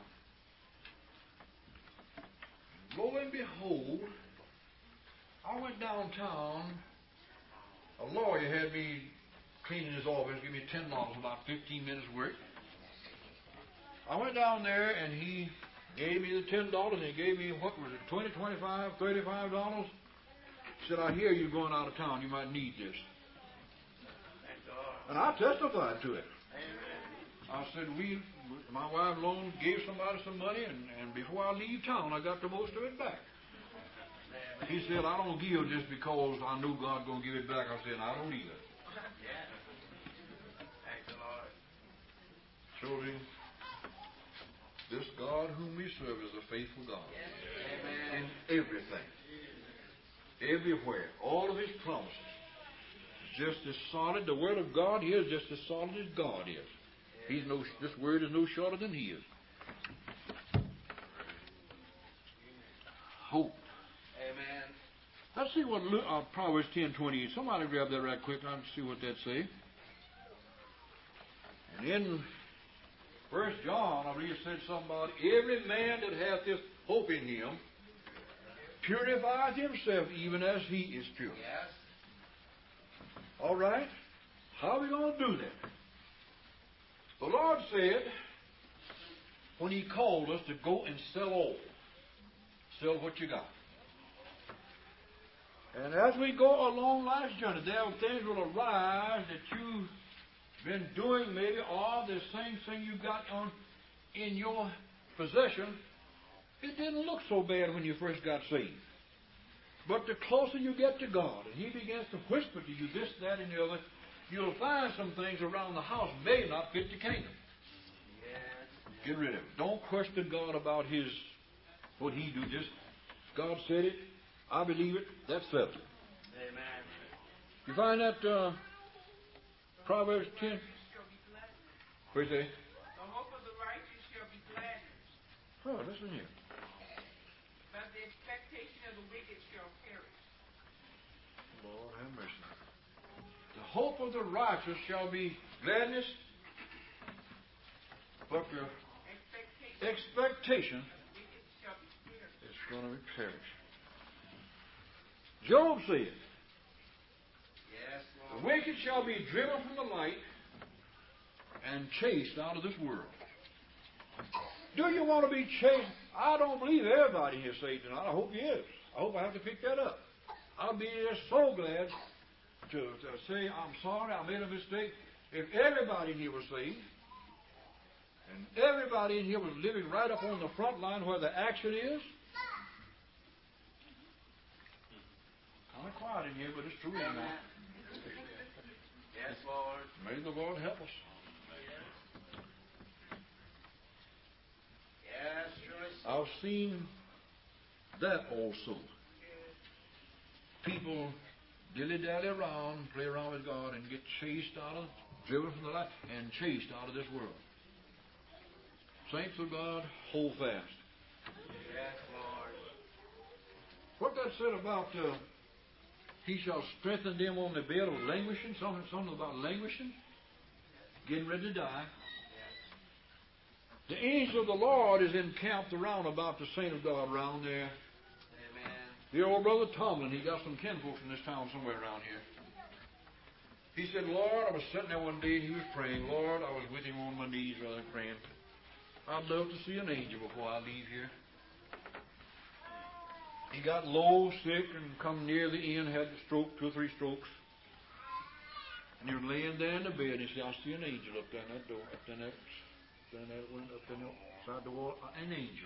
Lo and behold, I went downtown. A lawyer had me cleaning his office, give me $10, about 15 minutes work. I went down there and he gave me the $10 and he gave me, what was it, $20, $25, $35? He said, I hear you going out of town. You might need this. And I testified to it. I said, my wife loaned, gave somebody some money, and before I leave town, I got the most of it back. He said, I don't give just because I knew God's going to give it back. I said, I don't either. Thank the Lord. Children, this God whom we serve is a faithful God. Amen. In everything. Everywhere. All of His promises. Just as solid. The Word of God here is just as solid as God is. This Word is no shorter than He is. Hope. Amen. Let's see what Proverbs 10:28. Somebody grab that right quick. I'll see what that say. And in 1 John, I believe it said something about every man that hath this hope in him purifies himself even as he is pure. Yes. All right? How are we going to do that? The Lord said, when He called us to go and sell all, sell what you got. And as we go along life's journey, there are things will arise that you've been doing maybe, or the same thing you got on in your possession, it didn't look so bad when you first got saved. But the closer you get to God, and He begins to whisper to you this, that, and the other, you'll find some things around the house may not fit the kingdom. Yes. Get rid of it. Don't question God about what He do. Just, God said it, I believe it, that's settled. Amen. You find that Proverbs 10? Where's that? The hope of the righteous shall be gladness, Oh, listen here. but the expectation of the wicked shall perish. Lord have mercy. The hope of the righteous shall be gladness, but the expectation is going to be perished. Job said, Yes, Lord. the wicked shall be driven from the light and chased out of this world. Do you want to be chased? I don't believe everybody here is saved tonight. I hope he is. I hope I have to pick that up. I'll be just so glad to say, I'm sorry, I made a mistake. If everybody in here was saved, and everybody in here was living right up on the front line where the action is, kind of quiet in here, but it's true anymore. Yes, Lord. May the Lord help us. Yes, sure. I've seen that also. People dilly-dally around, play around with God, and get chased out of, driven from the light, and chased out of this world. Saints of God, hold fast. Yes, Lord. What that said about He shall strengthen them on the bed of languishing. Something about languishing. Getting ready to die. The angel of the Lord is encamped around about the saint of God around there. Amen. Dear old brother Tomlin, he got some kinfolks in this town somewhere around here. He said, Lord, I was sitting there one day and he was praying. Lord, I was with him on my knees rather than praying. I'd love to see an angel before I leave here. He got low, sick, and come near the end, had a stroke, 2 or 3 strokes. And he was laying there in the bed, and he said, I see an angel up there in that door, up there in that window, up there outside the wall, an angel.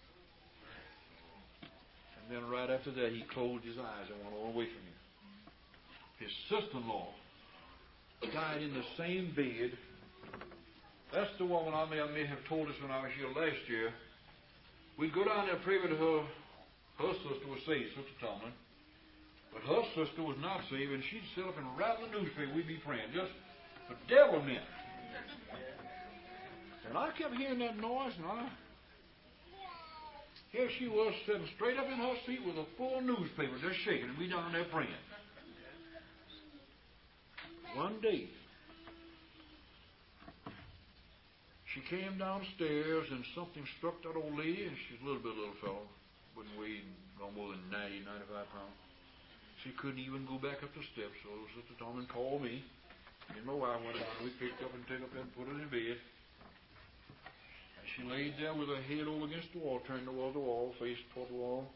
And then right after that, he closed his eyes and went on away from him. His sister-in-law died in the same bed. That's the woman I may have told us when I was here last year. We'd go down there and pray with her. Her sister was saved, Sister Tomlin. But her sister was not saved, and she'd sit up and rattle the newspaper. We'd be praying. Just the devil meant. And I kept hearing that noise, and here she was sitting straight up in her seat with a full newspaper just shaking, and we down there praying. One day, she came downstairs, and something struck that old lady, and she's a little fellow. Wouldn't weigh no more than 90, 95 pounds. She couldn't even go back up the steps, so Sister Tomlin called me. Me and my wife went down, we picked up and took her and put her in bed. And she laid there with her head over against the wall, turned towards the wall, face toward the wall.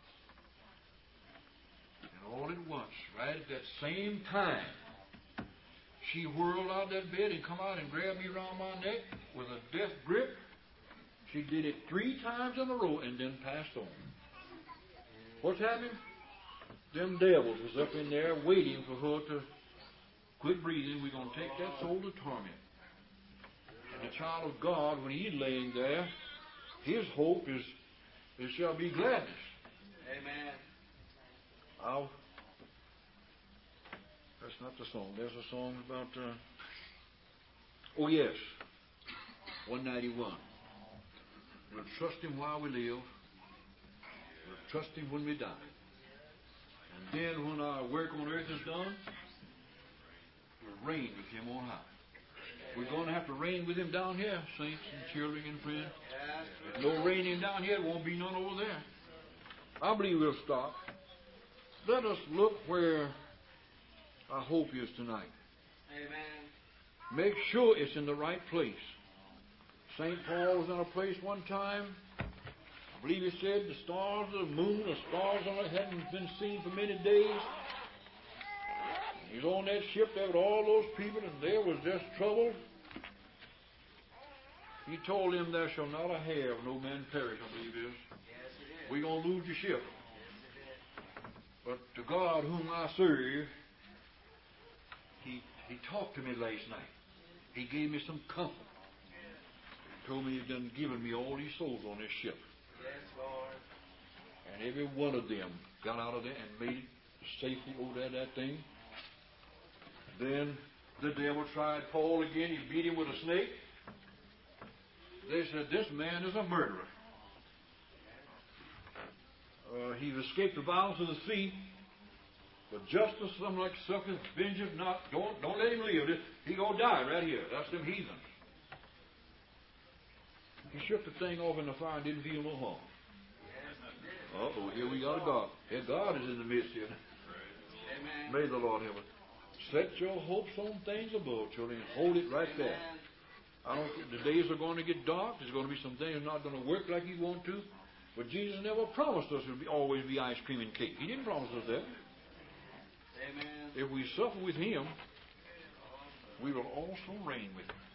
And all at once, right at that same time, she whirled out that bed and come out and grabbed me around my neck with a death grip. She did it 3 times in a row and then passed on. What's happening? Them devils was up in there waiting for her to quit breathing. We're going to take that soul to torment. And the child of God, when he's laying there, his hope is there shall be gladness. Amen. That's not the song. There's a song about, oh yes, 191. We'll trust Him while we live. We'll trust Him when we die. And then when our work on earth is done, we'll reign with Him on high. We're going to have to reign with Him down here, saints and children and friends. There's no reigning down here. There won't be none over there. I believe we'll stop. Let us look where our hope is tonight. Amen. Make sure it's in the right place. St. Paul was in a place one time. I believe he said the stars of the moon, the stars on it hadn't been seen for many days. He was on that ship there with all those people, and there was just trouble. He told them, there shall not a hair of no man perish, I believe it is. We're going to lose the ship. But to God whom I serve, He talked to me last night. He gave me some comfort. He told me He'd done given me all these souls on this ship. Yes, Lord. And every one of them got out of there and made it safely over there, that thing. Then the devil tried Paul again. He beat him with a snake. They said, this man is a murderer. He's escaped the violence of the sea. But justice, something like suffering, vengeance, don't let him live. He gonna die right here. That's them heathens. He shook the thing off in the fire and didn't feel no harm. Uh-oh, here we got a God. Here God is in the midst here. Amen. May the Lord help us. Set your hopes on things above, children, and hold it right there. The days are going to get dark. There's going to be some things not going to work like you want to. But Jesus never promised us it would always be ice cream and cake. He didn't promise us that. Amen. If we suffer with Him, we will also reign with Him.